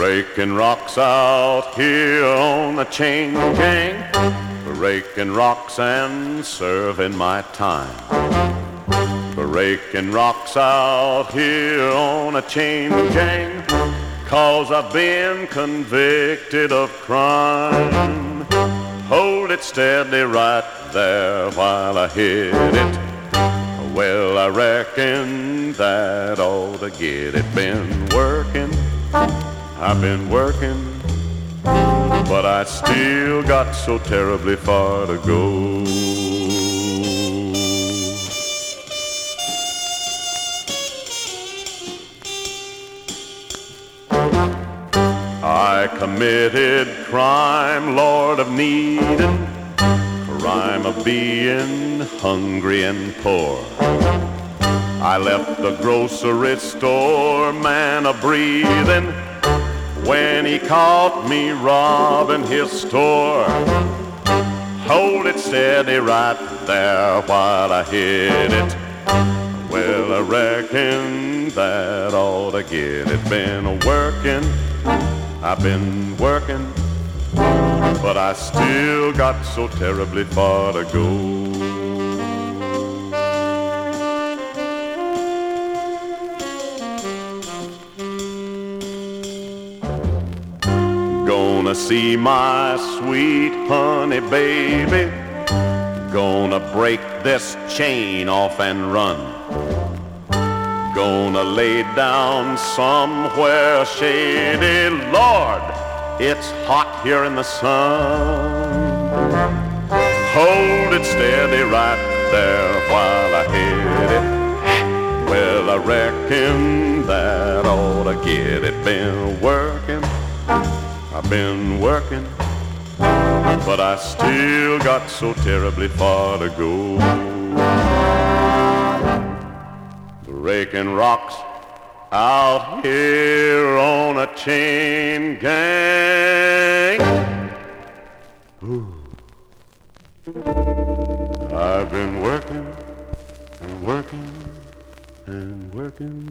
Breaking rocks out here on the chain gang, breaking rocks and serving my time. Breaking rocks out here on a chain gang, 'cause I've been convicted of crime. Hold it steady right there while I hit it. Well, I reckon that ought to get it. Been working, I've been working, but I still got so terribly far to go. I committed crime, Lord of needing, crime of being hungry and poor. I left the grocery store man a-breathing when he caught me robbing his store. Hold it steady right there while I hit it. Well, I reckon that ought to get it. Been working, I've been working, but I still got so terribly far to go. Gonna see my sweet honey baby, gonna break this chain off and run. Gonna lay down somewhere shady. Lord, it's hot here in the sun. Hold it steady right there while I hit it. Well, I reckon that ought to get it. Been working, I've been working, but I still got so terribly far to go. Breaking rocks out here on a chain gang. Ooh. I've been working and working and working,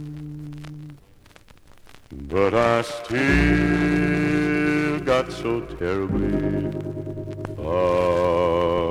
but I still got so terribly far